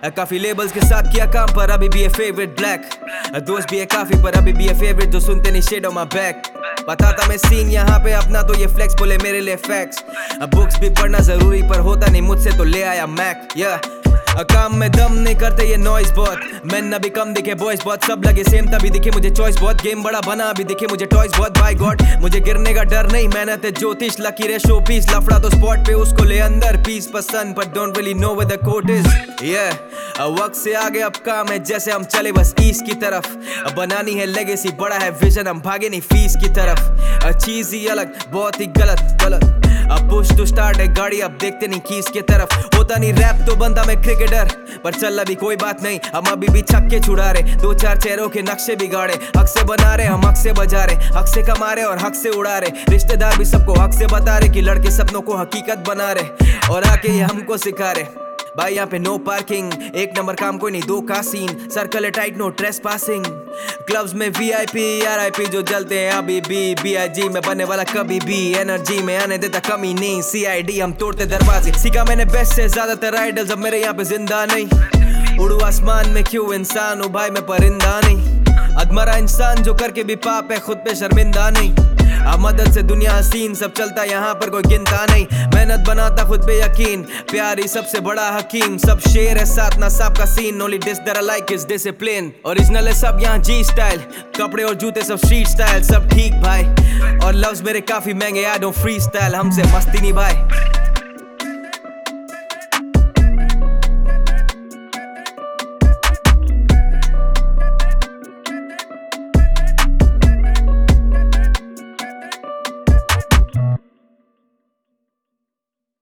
काफी लेबल्स के साथ किया काम पर अभी भी है फेवरेट ब्लैक। दोस्त भी है काफी पर अभी भी है फेवरेट जो सुनते नहीं शेड ऑन माय बैक। पता था मैं सीन यहाँ पे अपना तो ये फ्लेक्स बोले मेरे लिए फैक्ट्स। बुक्स भी पढ़ना जरूरी पर होता नहीं मुझसे तो ले आया मैक। काम में दम नहीं करते ये नॉइस बहुत। मैन अभी कम दिखे बॉयज बहुत, सब लगे सेम तभी दिखे मुझे चॉइस बहुत। गेम बड़ा बना अभी दिखे मुझे टॉयज बहुत। बाय गॉड मुझे गिरने का डर नहीं, मेहनत है ज्योतिष लकी रे शो पीस। लफड़ा तो स्पॉट पे उसको ले अंदर पीस पसंद but don't really know where the code is. वक्त से आगे अब काम है जैसे हम चले बस ईस्ट की तरफ। बनानी है लेगेसी बड़ा है विजन, हम भागे नहीं फीस की तरफ। चीज ही अलग बहुत ही गलत। अब पुश टू स्टार्ट है गाड़ी अब देखते नहीं कीस की तरफ। होता नहीं रैप तो बंदा मैं क्रिकेटर पर चल अभी कोई बात नहीं, हम अभी भी छक्के छुड़ा रहे। 2-4 चेहरों के नक्शे बिगाड़े, हक से बना रहे हम हक से बजा रहे। हक से कमा रहे और हक से उड़ा रहे। रिश्तेदार भी सबको हक से बता रहे कि लड़के सपनों को हकीकत बना रहे और आके ये हमको सिखा रहे। भाई यहाँ पे नो पार्किंग, एक नंबर काम कोई नहीं दो का सीन। सर्कल है tight no trace passing. Clubs में VIP RIP जो जलते हैं अभी भी। BIG में बनने वाला कभी भी, एनर्जी में आने देता कमी नहीं। CID हम तोड़ते दरवाजे, सीखा मैंने बेस्ट से ज्यादातर आइडल्स अब मेरे यहाँ पे जिंदा नहीं। उड़ू आसमान में क्यों इंसान हूँ भाई मैं परिंदा नहीं। अधमरा इंसान जो करके भी पाप है खुद पे शर्मिंदा नहीं। मदद से दुनिया हसीन सब चलता यहाँ पर कोई गिनता नहीं। मेहनत बनाता खुद पे यकीन, प्यारी सबसे बड़ा हकीम। सब शेर है साथ ना सांप का scene. Only this that I like is discipline. Original है सब यहाँ G स्टाइल, कपड़े और जूते सब स्ट्रीट स्टाइल। सब ठीक भाई और लव्स मेरे काफी महंगे, आई डोंट फ्री स्टाइल। हमसे मस्ती नहीं भाई।